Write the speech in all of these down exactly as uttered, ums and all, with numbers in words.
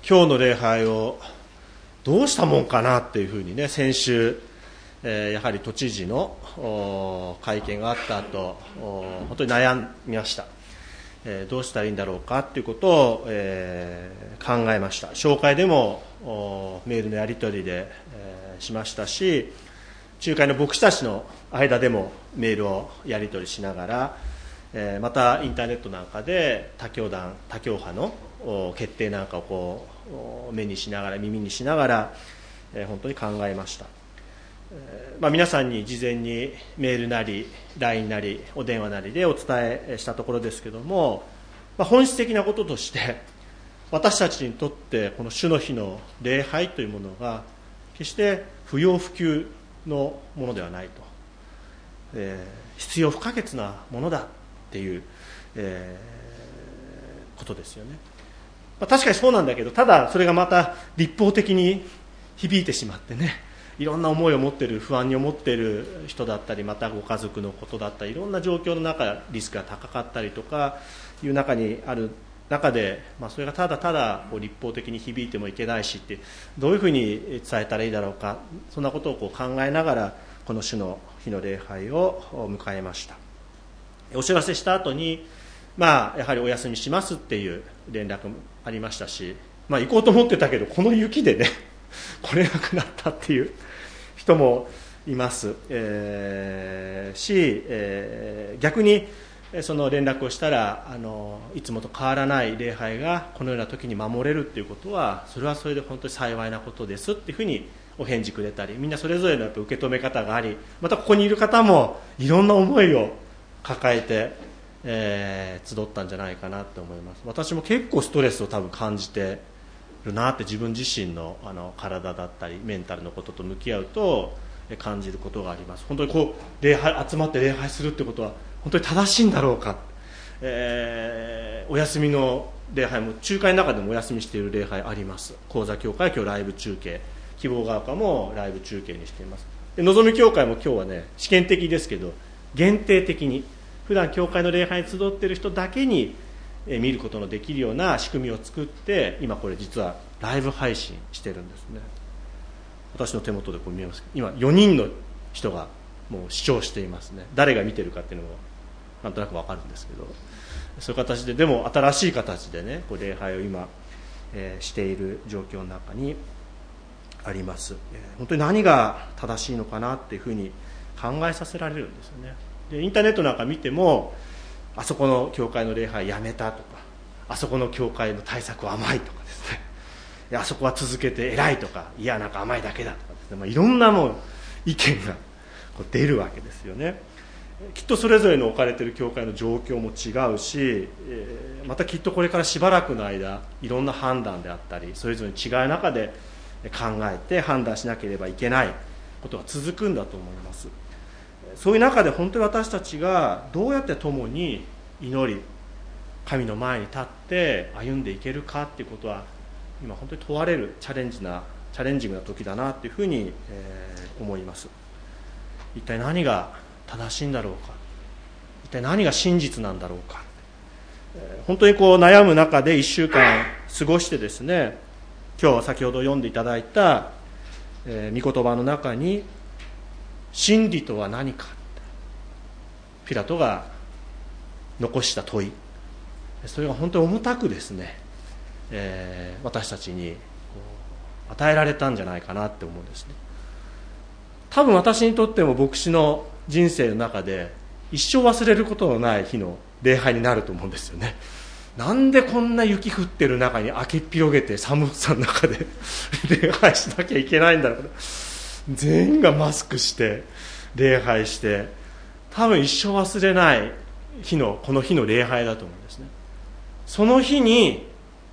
今日の礼拝をどうしたもんかなっていうふうにね、先週、えー、やはり都知事の会見があった後、本当に悩みました。えー、どうしたらいいんだろうかということを、えー、考えました。紹介でもメールのやり取りで、えー、しましたし、仲介の牧師たちの間でもメールをやり取りしながら、えー、またインターネットなんかで他教団、他教派の決定なんかをこう目にしながら耳にしながら、えー、本当に考えました。えーまあ、皆さんに事前にメールなり ライン なりお電話なりでお伝えしたところですけども、まあ、本質的なこととして私たちにとってこの主の日の礼拝というものが決して不要不急のものではないと、えー、必要不可欠なものだっていう、えー、ことですよね。まあ、確かにそうなんだけど、ただそれがまた立法的に響いてしまってね、いろんな思いを持っている、不安に思っている人だったり、またご家族のことだったり、いろんな状況の中リスクが高かったりとかいう中にある中で、まあ、それがただただこう立法的に響いてもいけないしって、どういうふうに伝えたらいいだろうか、そんなことをこう考えながらこの主の日の礼拝を迎えました。お知らせした後に、まあ、やはりお休みしますっていう連絡もありましたし、まあ、行こうと思ってたけどこの雪でね来れなくなったっていう人もいます、えー、し、えー、逆にその連絡をしたらあのいつもと変わらない礼拝がこのような時に守れるっていうことは、それはそれで本当に幸いなことですっていうふうにお返事くれたり、みんなそれぞれのやっぱ受け止め方があり、またここにいる方もいろんな思いを抱えて、えー、集ったんじゃないかなと思います。私も結構ストレスを多分感じてるなって、自分自身 の, あの体だったりメンタルのことと向き合うと感じることがあります。本当にこう礼拝集まって礼拝するってことは本当に正しいんだろうか、えー、お休みの礼拝も仲介の中でもお休みしている礼拝あります。講座協会は今日ライブ中継、希望が丘もライブ中継にしています。でのぞみ協会も今日はね、試験的ですけど限定的に普段教会の礼拝に集っている人だけに見ることのできるような仕組みを作って、今これ実はライブ配信してるんですね。私の手元でこう見えますけど、今よにんの人がもう視聴していますね。誰が見てるかっていうのもなんとなく分かるんですけど、そういう形で、でも新しい形でね、こう礼拝を今、えー、している状況の中にあります。えー、本当に何が正しいのかなっていうふうに考えさせられるんですよね。でインターネットなんか見ても、あそこの教会の礼拝やめたとか、あそこの教会の対策は甘いとかですね、あそこは続けて偉いとか、いやなんか甘いだけだとかですね、まあ、いろんなもう意見がこう出るわけですよね。きっとそれぞれの置かれている教会の状況も違うし、えー、またきっとこれからしばらくの間いろんな判断であったり、それぞれに違う中で考えて判断しなければいけないことが続くんだと思います。そういう中で本当に私たちがどうやって共に祈り、神の前に立って歩んでいけるかっていうことは、今本当に問われるチャレンジなチャレンジングな時だなっていうふうに、えー、思います。一体何が正しいんだろうか、一体何が真実なんだろうか、えー、本当にこう悩む中でいっしゅうかん過ごしてですね、今日先ほど読んでいただいた、えー、御言葉の中に真理とは何か、ピラトが残した問い、それが本当に重たくですね、えー、私たちにこう与えられたんじゃないかなって思うんですね。多分私にとっても牧師の人生の中で一生忘れることのない日の礼拝になると思うんですよね。なんでこんな雪降ってる中に開けっ広げて寒さの中で礼拝しなきゃいけないんだろう。全員がマスクして礼拝して、多分一生忘れない日のこの日の礼拝だと思うんですね。その日に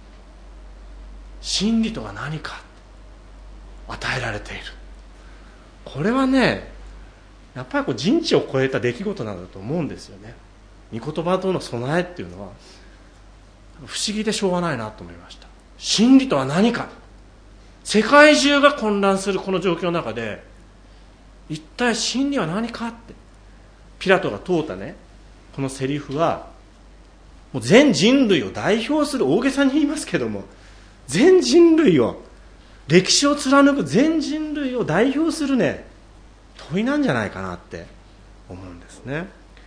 真理とは何か与えられている。これはね、やっぱりこう人知を超えた出来事なんだと思うんですよね。御言葉との備えっていうのは不思議でしょうがないなと思いました。真理とは何か、世界中が混乱するこの状況の中で、一体真理は何かって、ピラトが問うたね、このセリフはもう全人類を代表する、大げさに言いますけども、 全人類を、歴史を貫く全人類を代表するね問いなんじゃないかなって思うんですね。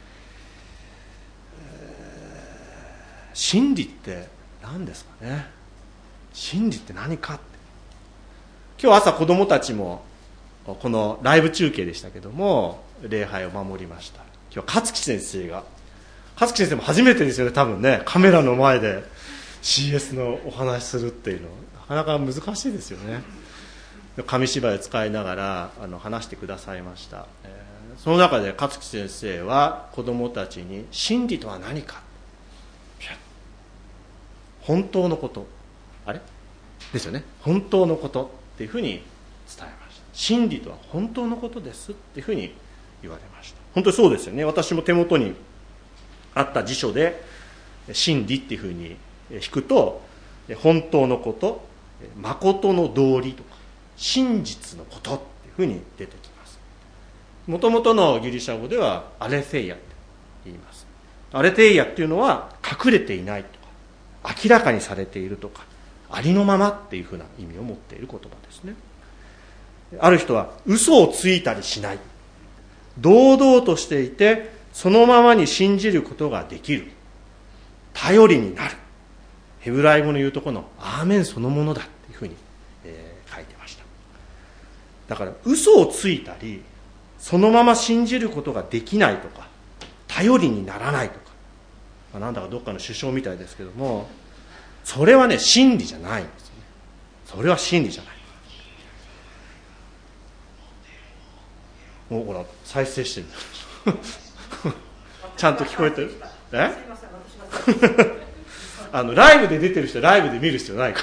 真理って何ですかね。真理って何かって、今日朝子どもたちもこのライブ中継でしたけども礼拝を守りました。今日は勝木先生が、勝木先生も初めてですよね、多分ね、カメラの前で シーエス のお話するっていうのなかなか難しいですよね。紙芝居を使いながらあの話してくださいました、えー、その中で勝木先生は子どもたちに真理とは何か、本当のこと、あれですよね、本当のことっていうふうに伝えました。真理とは本当のことですっていうふうに言われました。本当にそうですよね。私も手元にあった辞書で真理っていうふうに引くと、本当のこと、誠の道理とか真実のことっていうふうに出てきます。もともとのギリシャ語ではアレテイアって言います。アレテイアっていうのは隠れていないとか明らかにされているとかありのままっていうふうな意味を持っている言葉ですね。ある人は嘘をついたりしない、堂々としていてそのままに信じることができる、頼りになる、ヘブライ語の言うところのアーメンそのものだっていうふうに、えー、書いてました。だから嘘をついたりそのまま信じることができないとか頼りにならないとか、まあ、なんだかどっかの首相みたいですけども、それはね真理じゃないんですよね。それは真理じゃない。もうほら再生してるちゃんと聞こえてる？えあのライブで出てる人ライブで見る必要ない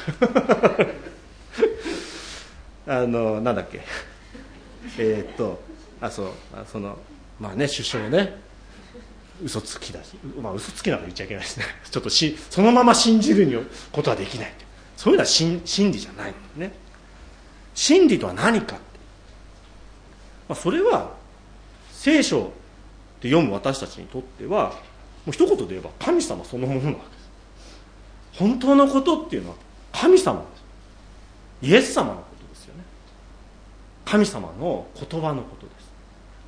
からあのなんだっけえー、っとあそうあそのまあね首相ね嘘つきだし、まあ嘘つきなんか言っちゃいけないですねちょっとしそのまま信じることはできない、そういうのは真理じゃないね。真理とは何か、まあ、それは聖書って読む私たちにとってはもう一言で言えば神様そのものなわけです。本当のことっていうのは神様です。イエス様のことですよね。神様の言葉のことです。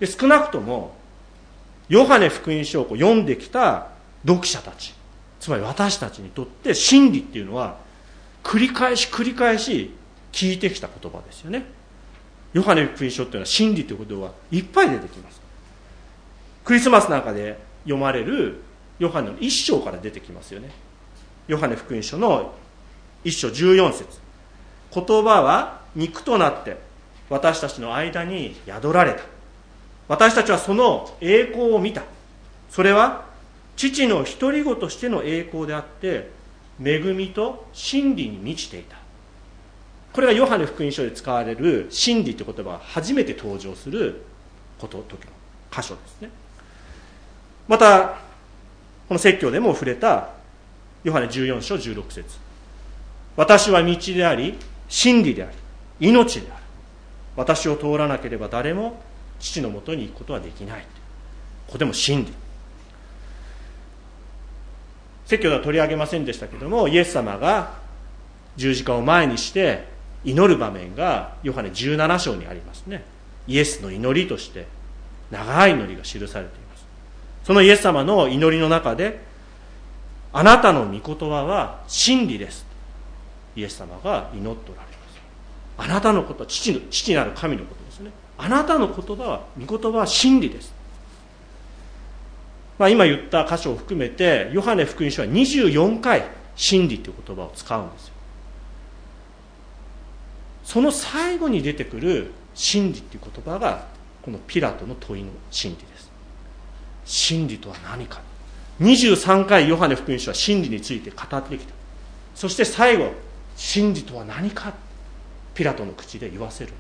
で少なくともヨハネ福音書を読んできた読者たち、つまり私たちにとって真理っていうのは繰り返し繰り返し聞いてきた言葉ですよね。ヨハネ福音書っていうのは真理ということはいっぱい出てきます。クリスマスなんかで読まれるヨハネの一章から出てきますよね。ヨハネ福音書の一章じゅうよん節、言葉は肉となって私たちの間に宿られた。私たちはその栄光を見た。それは父の独り子としての栄光であって恵みと真理に満ちていた。これがヨハネ福音書で使われる真理という言葉が初めて登場すること時の箇所ですね。またこの説教でも触れたヨハネじゅうよん章じゅうろく節、私は道であり真理であり命である。私を通らなければ誰も父のもとに行くことはできない。ここでも真理。説教では取り上げませんでしたけども、イエス様が十字架を前にして祈る場面がヨハネじゅうなな章にありますね。イエスの祈りとして長い祈りが記されています。そのイエス様の祈りの中で、あなたの御言葉は真理です、イエス様が祈っておられます。あなたのことは 父, の父なる神のことですね。あなたの言葉は御言葉は真理です。まあ、今言った箇所を含めてヨハネ福音書はにじゅうよんかい真理という言葉を使うんですよ。その最後に出てくる真理という言葉がこのピラトの問いの真理です。真理とは何か。にじゅうさんかいヨハネ福音書は真理について語ってきた。そして最後、真理とは何か、ピラトの口で言わせるんです。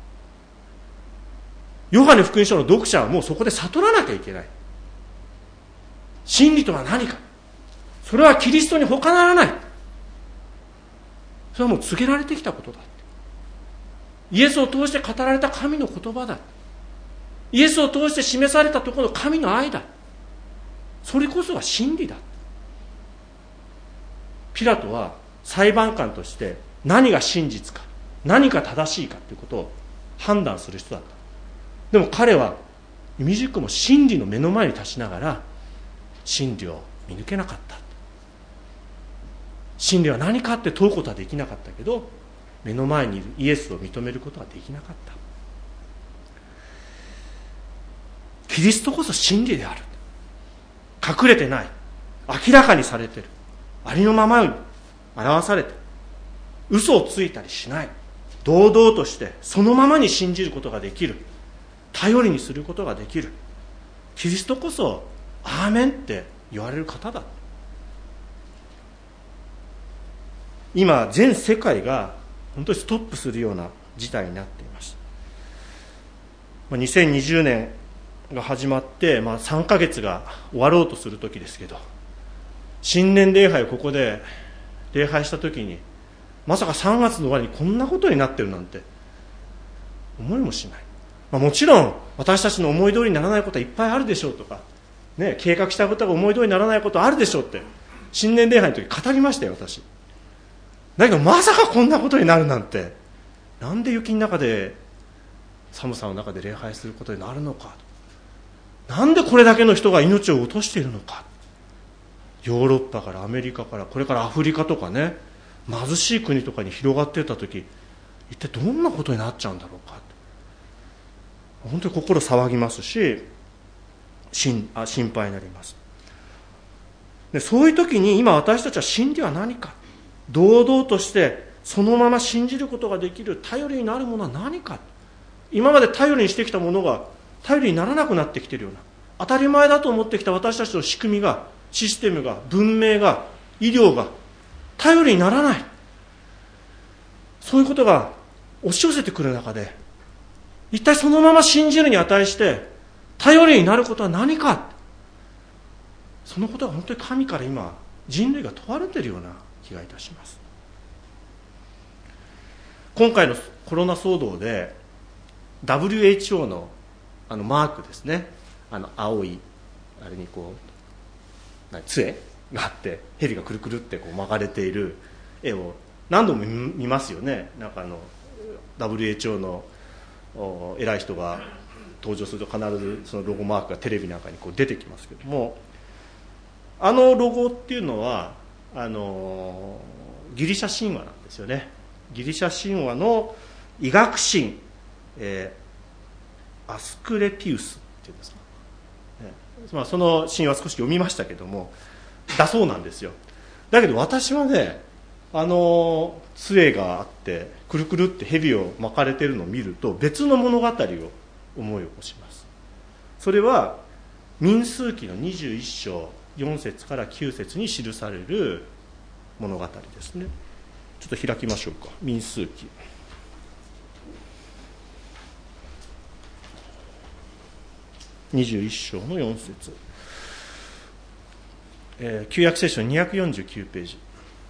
ヨハネ福音書の読者はもうそこで悟らなきゃいけない。真理とは何か、それはキリストに他ならない。それはもう告げられてきたことだ。イエスを通して語られた神の言葉だ。イエスを通して示されたところの神の愛だ。それこそが真理だ。ピラトは裁判官として何が真実か、何が正しいかということを判断する人だった。でも彼は未熟も真理の目の前に立ちながら真理を見抜けなかった。真理は何かって問うことはできなかったけど、目の前にいるイエスを認めることはできなかった。キリストこそ真理である。隠れてない、明らかにされている、ありのままに表されている、嘘をついたりしない、堂々としてそのままに信じることができる、頼りにすることができる、キリストこそアーメンって言われる方だ。今全世界が本当にストップするような事態になっていました。にせんにじゅうねんが始まって、まあ、さんかげつが終わろうとする時ですけど、新年礼拝をここで礼拝した時に、まさかさんがつの終わりにこんなことになってるなんて思いもしない。まあ、もちろん私たちの思い通りにならないことはいっぱいあるでしょうとか、ね、計画したことが思い通りにならないことあるでしょうって新年礼拝の時語りましたよ、私。だけどまさかこんなことになるなんて、なんで雪の中で寒さの中で礼拝することになるのか、なんでこれだけの人が命を落としているのか、ヨーロッパからアメリカからこれからアフリカとかね、貧しい国とかに広がっていった時、一体どんなことになっちゃうんだろうか、本当に心騒ぎますし、心あ心配になります。でそういう時に今私たちは真理は何か、堂々としてそのまま信じることができる頼りになるものは何か、今まで頼りにしてきたものが頼りにならなくなってきているような、当たり前だと思ってきた私たちの仕組みが、システムが、文明が、医療が頼りにならない、そういうことが押し寄せてくる中で、一体そのまま信じるに値して頼りになることは何か、そのことが本当に神から今人類が問われているような気がいたします。今回のコロナ騒動で ダブリューエイチオー のあのマークですね、あの青いあれにこう杖があって蛇がくるくるってこう巻かれている絵を何度も見ますよね。なんかあの ダブリューエイチオー の偉い人が登場すると必ずそのロゴマークがテレビなんかにこう出てきますけども、あのロゴっていうのはあのギリシャ神話なんですよね。ギリシャ神話の医学神、えーアスクレピウスっていうんですか、ね、まあ、その神話少し読みましたけども、だそうなんですよ。だけど私はね、あの杖があってくるくるって蛇を巻かれているのを見ると別の物語を思い起こします。それは民数記のにじゅういっ章よん節からきゅう節に記される物語ですね。ちょっと開きましょうか。民数記にじゅういっ章のよん節、えー、旧約聖書にひゃくよんじゅうきゅうページ、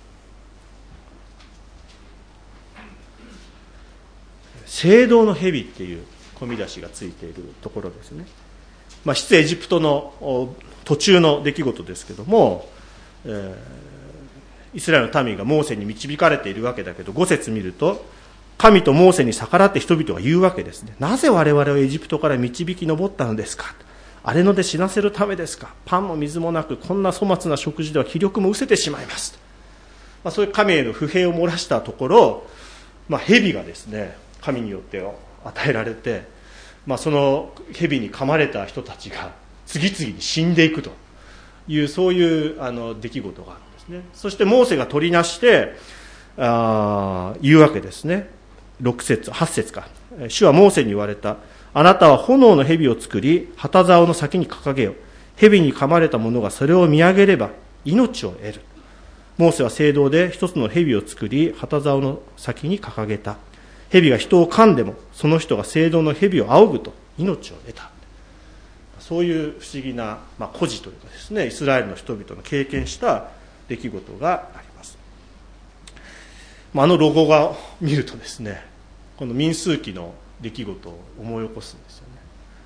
聖堂の蛇っていう込み出しがついているところですね。まあ、出エジプトの途中の出来事ですけども、えー、イスラエルの民がモーセに導かれているわけだけど、ご節見ると神とモーセに逆らって人々が言うわけですね。なぜ我々をエジプトから導き上ったのですか。荒れ野で死なせるためですか。パンも水もなくこんな粗末な食事では気力も失せてしまいます。まあ、そういう神への不平を漏らしたところ、まあ、蛇がですね神によって与えられて、まあ、その蛇に噛まれた人たちが次々に死んでいくという、そういうあの出来事があるんですね。そしてモーセが取りなしてあ言うわけですね。ろく節はち節か。主はモーセに言われた。あなたは炎の蛇を作り旗竿の先に掲げよう。蛇に噛まれた者がそれを見上げれば命を得る。モーセは聖堂で一つの蛇を作り旗竿の先に掲げた。蛇が人を噛んでもその人が聖堂の蛇を仰ぐと命を得た。そういう不思議な、まあ、故事というかですね、イスラエルの人々の経験した出来事があります。あのロゴが見るとですね、この民数記の出来事を思い起こすんですよね。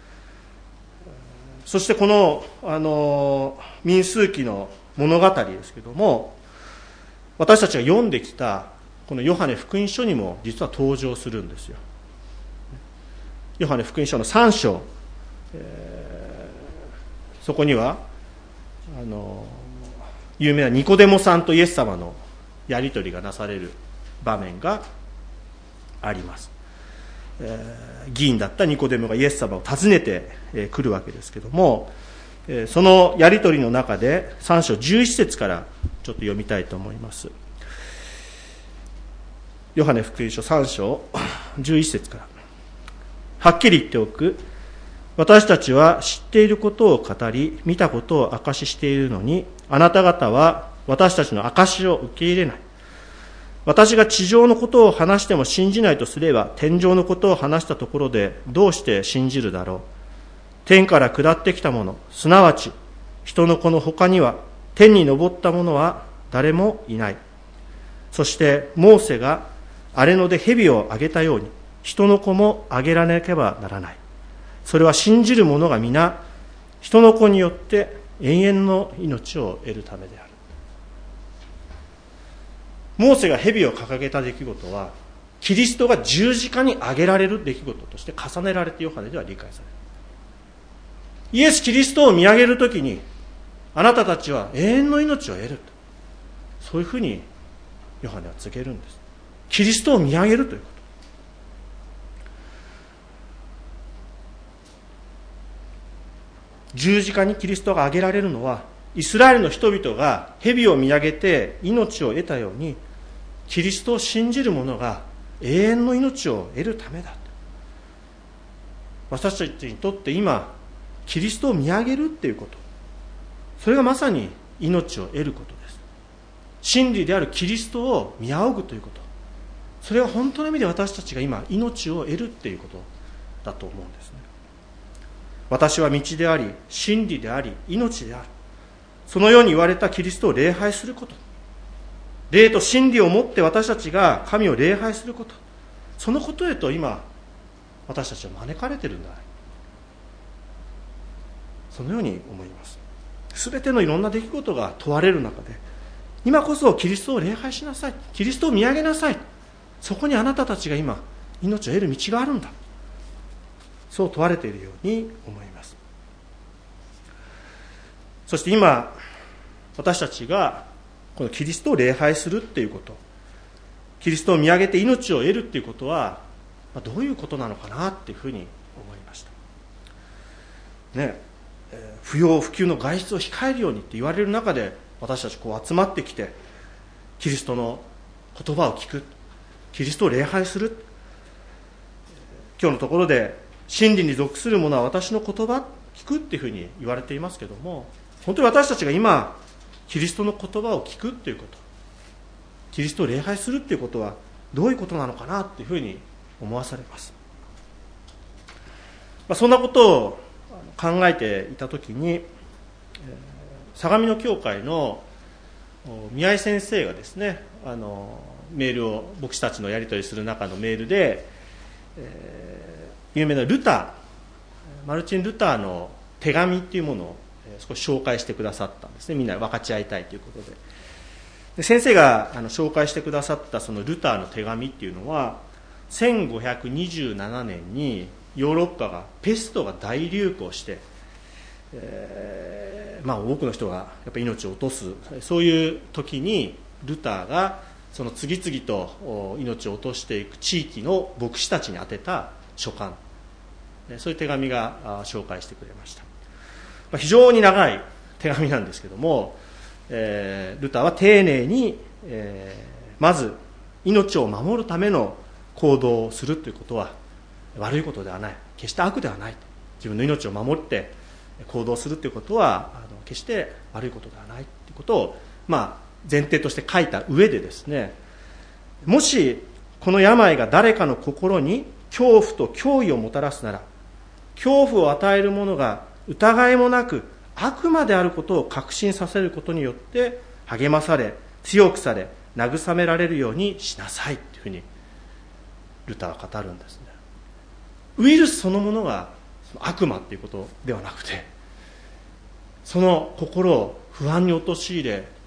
そしてこの、あの民数記の物語ですけども、 私たちが読んできたこのヨハネ福音書にも実は登場するんですよ。ヨハネ福音書のさん章、えー、そこにはあの有名なニコデモさんとイエス様のやり取りがなされる場面があります。えー、議員だったニコデモがイエス様を訪ねてく、えー、るわけですけども、えー、そのやり取りの中でさん章じゅういち節からちょっと読みたいと思います。ヨハネ福音書さん章じゅういち節から。はっきり言っておく。私たちは知っていることを語り、見たことを証ししているのに、あなた方は私たちの証しを受け入れない。私が地上のことを話しても信じないとすれば、天上のことを話したところでどうして信じるだろう。天から下ってきたもの、すなわち人の子の他には天に昇ったものは誰もいない。そしてモーセが荒れ野で蛇をあげたように、人の子もあげられなければならない。それは信じる者が皆人の子によって永遠の命を得るためである。モーセが蛇を掲げた出来事は、キリストが十字架にあげられる出来事として重ねられてヨハネでは理解される。イエス・キリストを見上げるときに、あなたたちは永遠の命を得ると、そういうふうにヨハネは告げるんです。キリストを見上げるということ。十字架にキリストが挙げられるのは、イスラエルの人々が蛇を見上げて命を得たように、キリストを信じる者が永遠の命を得るためだ。私たちにとって今、キリストを見上げるっていうこと、それがまさに命を得ることです。真理であるキリストを見仰ぐということ、それは本当の意味で私たちが今命を得るっていうことだと思うんですね。私は道であり、真理であり、命である。そのように言われたキリストを礼拝すること。霊と真理をもって私たちが神を礼拝すること。そのことへと今、私たちは招かれているんだ。そのように思います。すべてのいろんな出来事が問われる中で、今こそキリストを礼拝しなさい。キリストを見上げなさい。そこにあなたたちが今、命を得る道があるんだ。そう問われているように思います。そして今、私たちがこのキリストを礼拝するっていうこと、キリストを見上げて命を得るっていうことは、どういうことなのかなっていうふうに思いました。ね、不要不急の外出を控えるようにって言われる中で、私たちこう集まってきて、キリストの言葉を聞く、キリストを礼拝する。今日のところで、真理に属する者は私の言葉聞くっていうふうに言われていますけども、本当に私たちが今キリストの言葉を聞くっていうこと、キリストを礼拝するっていうことはどういうことなのかなっていうふうに思わされます。まあ、そんなことを考えていたときに、相模野教会の宮井先生がですね、あのメールを牧師たちのやり取りする中のメールで、えー有名なルター、マルチン・ルターの手紙っていうものを少し紹介してくださったんですね。みんな分かち合いたいということで。で先生があの紹介してくださったそのルターの手紙っていうのは、せんごひゃくにじゅうななねんにヨーロッパがペストが大流行して、えーまあ、多くの人がやっぱり命を落とす、そういう時にルターがその次々と命を落としていく地域の牧師たちに宛てた書簡、そういう手紙が紹介してくれました。非常に長い手紙なんですけども、えー、ルターは丁寧に、えー、まず命を守るための行動をするということは悪いことではない、決して悪ではない。自分の命を守って行動するということはあの決して悪いことではないということを、まあ、前提として書いた上でですね、もしこの病が誰かの心に恐怖と脅威をもたらすなら、恐怖を与えるものが疑いもなく悪魔であることを確信させることによって励まされ、強くされ、慰められるようにしなさいというふうにルターは語るんですね。ウイルスそのものが悪魔ということではなくて、その心を不安に陥れ、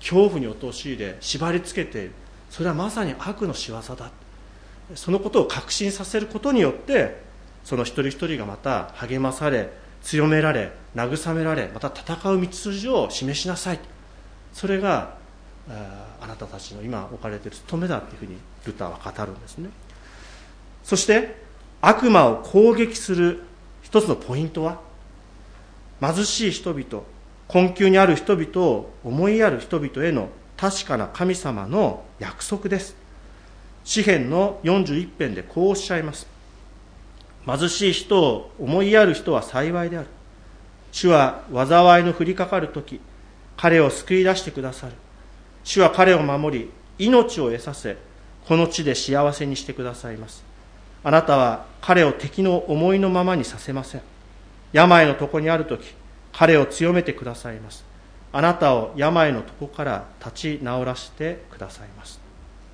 恐怖に陥れ縛りつけている、それはまさに悪の仕業だ。そのことを確信させることによって、その一人一人がまた励まされ、強められ、慰められ、また戦う道筋を示しなさい。それがあなたたちの今置かれている務めだというふうにルターは語るんですね。そして悪魔を攻撃する一つのポイントは、貧しい人々、困窮にある人々を思いやる人々への確かな神様の約束です。詩編のよんじゅういち編でこうおっしゃいます。貧しい人を思いやる人は幸いである。主は災いの降りかかるとき、彼を救い出してくださる。主は彼を守り、命を得させ、この地で幸せにしてくださいます。あなたは彼を敵の思いのままにさせません。病の床にあるとき、彼を強めてくださいます。あなたを病の床から立ち直らせてくださいます。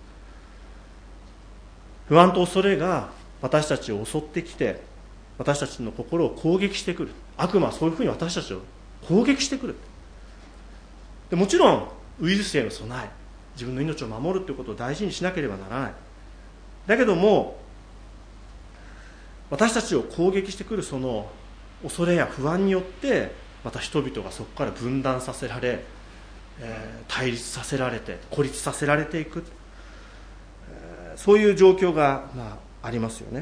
不安と恐れが私たちを襲ってきて、私たちの心を攻撃してくる。悪魔はそういうふうに私たちを攻撃してくる。でもちろんウイルスへの備え、自分の命を守るということを大事にしなければならない。だけども、私たちを攻撃してくるその恐れや不安によって、また人々がそこから分断させられ、えー、対立させられて孤立させられていく、えー、そういう状況が、まあ、ありますよね。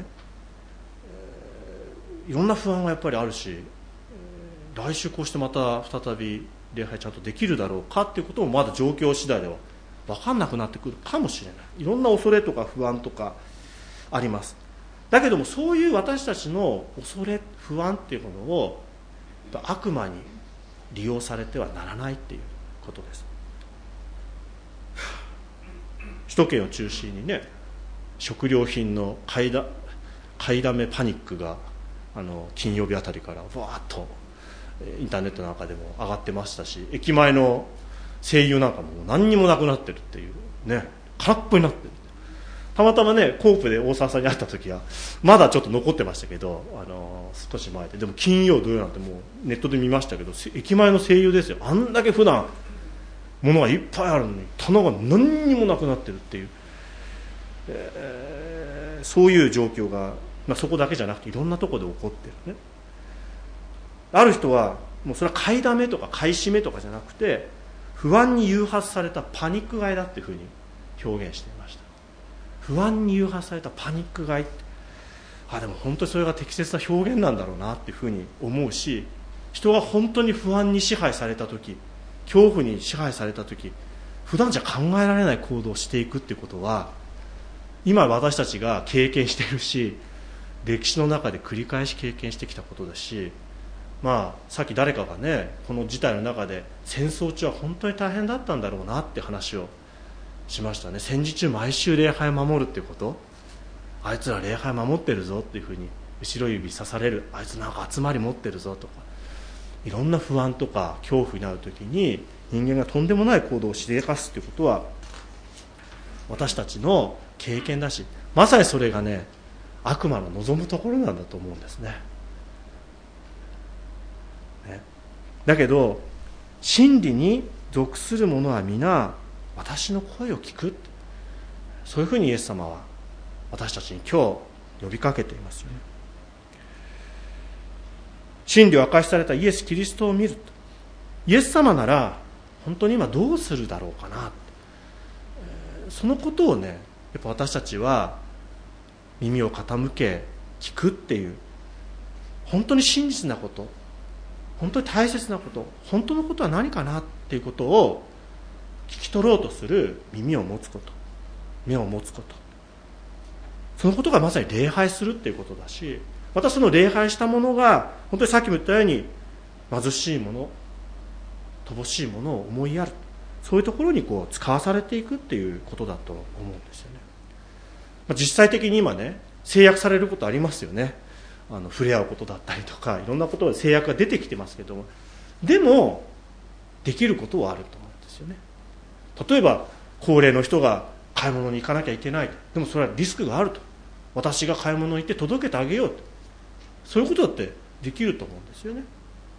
えー、いろんな不安がやっぱりあるし、えー、来週こうしてまた再び礼拝ちゃんとできるだろうかっていうこともまだ状況次第では分かんなくなってくるかもしれない。いろんな恐れとか不安とかあります。だけども、そういう私たちの恐れ不安っていうものを悪魔に利用されてはならないっていうことです。首都圏を中心にね、食料品の買いだ買いだめパニックがあの金曜日あたりからわーっとインターネットなんかでも上がってましたし、駅前の声優なんかも何にもなくなってるっていうね、空っぽになってる。たまたまね、コープで大沢さんに会った時はまだちょっと残ってましたけど、あの少し前で、でも金曜土曜なんてもうネットで見ましたけど、駅前の声優ですよ。あんだけ普段物がいっぱいあるのに棚が何にもなくなってるっていう、えー、そういう状況が、まあ、そこだけじゃなくていろんなところで起こってるね。ある人はもうそれは買いだめとか買い占めとかじゃなくて、不安に誘発されたパニック買いだっていうふうに表現していました。不安に誘発されたパニック買いって、あでも本当にそれが適切な表現なんだろうなっていうふうに思うし、人が本当に不安に支配された時、恐怖に支配された時、普段じゃ考えられない行動をしていくっていうことは、今私たちが経験しているし、歴史の中で繰り返し経験してきたことだし、まあ、さっき誰かがね、この事態の中で戦争中は本当に大変だったんだろうなって話をしましたね。戦時中毎週礼拝を守るっていうこと、あいつら礼拝守ってるぞっていうふうに後ろ指さされる、あいつなんか集まり持ってるぞとか、いろんな不安とか恐怖になるときに人間がとんでもない行動をしでかすということは私たちの経験だし、まさにそれがね、悪魔の望むところなんだと思うんですね。ね、だけど真理に属する者は皆私の声を聞く、そういうふうにイエス様は私たちに今日呼びかけていますよね。真理を明かしされたイエス・キリストを見ると、イエス様なら本当に今どうするだろうかな、そのことをね、やっぱ私たちは耳を傾け聞くっていう、本当に真実なこと、本当に大切なこと、本当のことは何かなっていうことを聞き取ろうとする耳を持つこと、目を持つこと、そのことがまさに礼拝するっていうことだし、またその礼拝したものが本当にさっきも言ったように貧しいもの、乏しいものを思いやる、そういうところにこう使わされていくっていうことだと思うんですよね。まあ、実際的に今ね、制約されることありますよね。あの触れ合うことだったりとか、いろんなことで制約が出てきてますけども、でもできることはあると思うんですよね。例えば高齢の人が買い物に行かなきゃいけないと、でもそれはリスクがあると、私が買い物に行って届けてあげようと、そういうことだってできると思うんですよね。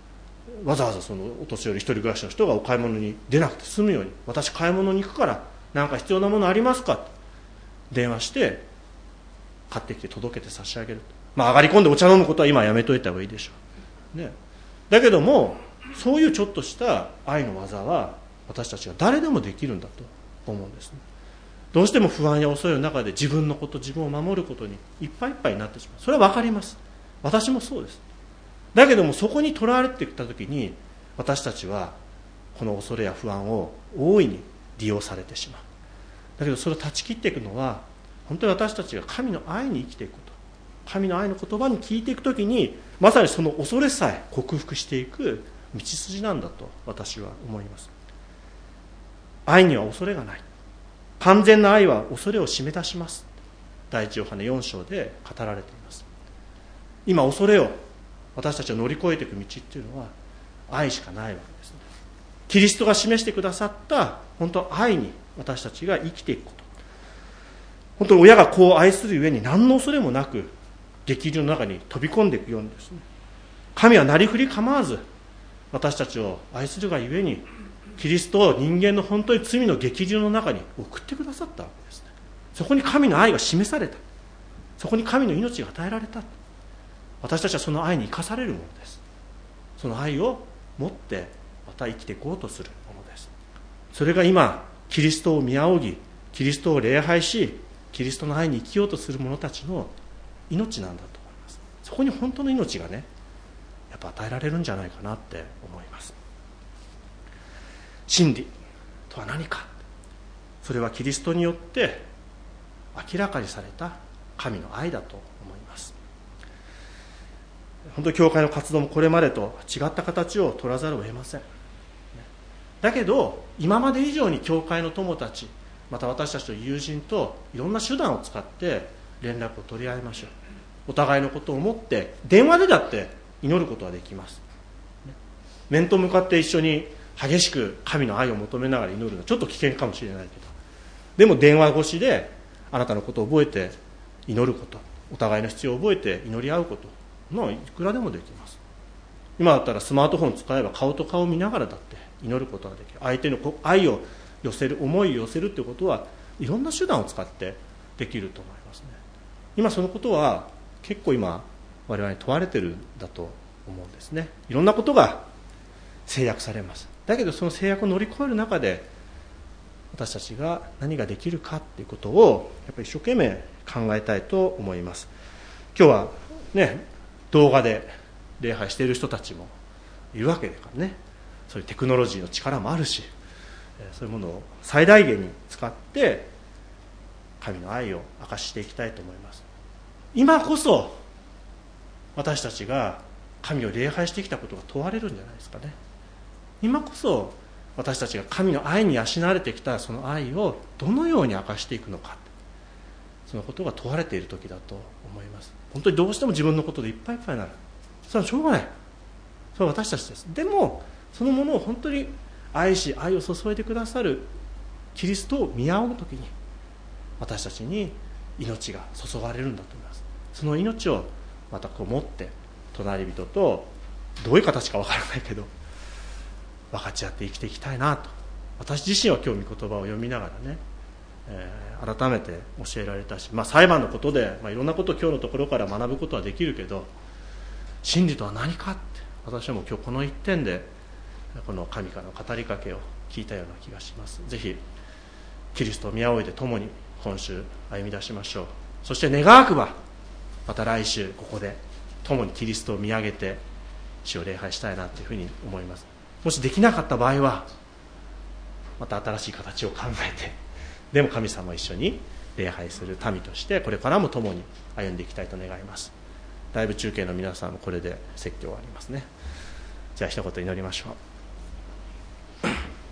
わざわざそのお年寄り一人暮らしの人がお買い物に出なくて済むように、私買い物に行くから何か必要なものありますかと電話して買ってきて届けて差し上げる。まあ上がり込んでお茶飲むことは今はやめといた方がいいでしょう、ね、だけどもそういうちょっとした愛の技は私たちが誰でもできるんだと思うんですね。どうしても不安や恐れの中で自分のこと、自分を守ることにいっぱいいっぱいになってしまう。それは分かります。私もそうです。だけどもそこにとらわれてきたときに私たちはこの恐れや不安を大いに利用されてしまう。だけどそれを断ち切っていくのは本当に私たちが神の愛に生きていくこと、神の愛の言葉に聞いていくときにまさにその恐れさえ克服していく道筋なんだと私は思います。愛には恐れがない。完全な愛は恐れを締め出します。第一ヨハネよん章で語られています。今恐れを私たちを乗り越えていく道っていうのは愛しかないわけですね。キリストが示してくださった本当愛に私たちが生きていくこと、本当に親が子を愛するゆえに何の恐れもなく激流の中に飛び込んでいくようにですね、神はなりふり構わず私たちを愛するがゆえにキリストを人間の本当に罪の激流の中に送ってくださったわけですね。そこに神の愛が示された。そこに神の命が与えられた。私たちはその愛に生かされるものです。その愛を持ってまた生きていこうとするものです。それが今キリストを見仰ぎ、キリストを礼拝し、キリストの愛に生きようとする者たちの命なんだと思います。そこに本当の命がね、やっぱ与えられるんじゃないかなって思います。真理とは何か。それはキリストによって明らかにされた神の愛だと思います。本当に教会の活動もこれまでと違った形を取らざるを得ません。だけど今まで以上に教会の友たち、また私たちの友人といろんな手段を使って連絡を取り合いましょう。お互いのことを思って電話でだって祈ることはできます。面と向かって一緒に激しく神の愛を求めながら祈るのはちょっと危険かもしれないけど、でも電話越しであなたのことを覚えて祈ること、お互いの必要を覚えて祈り合うことのいくらでもできます。今だったらスマートフォンを使えば顔と顔を見ながらだって祈ることができる。相手の愛を寄せる、思いを寄せるということはいろんな手段を使ってできると思いますね。今そのことは結構今我々に問われているんだと思うんですね。いろんなことが制約されます。だけどその制約を乗り越える中で私たちが何ができるかということをやっぱり一生懸命考えたいと思います。今日はね、動画で礼拝している人たちもいるわけだからね、そういうテクノロジーの力もあるし、そういうものを最大限に使って神の愛を明かしていきたいと思います。今こそ私たちが神を礼拝してきたことが問われるんじゃないですかね。今こそ私たちが神の愛に養われてきたその愛をどのように明かしていくのか、そのことが問われている時だと思います。本当にどうしても自分のことでいっぱいいっぱいになる。それはしょうがない。それは私たちです。でもそのものを本当に愛し愛を注いでくださるキリストを見仰ぐ時に私たちに命が注がれるんだと思います。その命をまたこう持って隣人とどういう形かわからないけど分かち合って生きていきたいなと、私自身は今日御言葉を読みながらね、えー、改めて教えられたし、まあ、裁判のことで、まあ、いろんなことを今日のところから学ぶことはできるけど、真理とは何かって私はもう今日この一点でこの神からの語りかけを聞いたような気がします。ぜひキリストを見仰いで共に今週歩み出しましょう。そして願わくばまた来週ここで共にキリストを見上げて主を礼拝したいなというふうに思います。もしできなかった場合はまた新しい形を考えて、でも神様を一緒に礼拝する民としてこれからも共に歩んでいきたいと願います。ライブ中継の皆さんもこれで説教がありますね。じゃあ一言祈りましょう。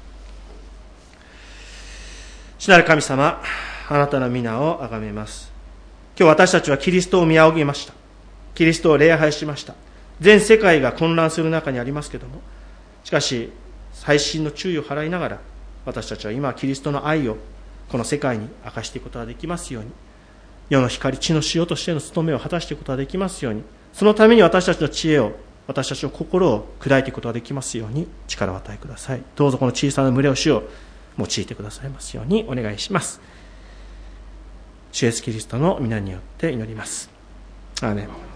主なる神様、あなたの皆をあがめます。今日私たちはキリストを見仰ぎました。キリストを礼拝しました。全世界が混乱する中にありますけれども、しかし細心の注意を払いながら私たちは今キリストの愛をこの世界に明かしていくことができますように、世の光、地の塩としての務めを果たしていくことができますように、そのために私たちの知恵を私たちの心を砕いていくことができますように力を与えください。どうぞこの小さな群れを主を用いてくださいますようにお願いします。主イエスキリストの皆によって祈ります。アーメン。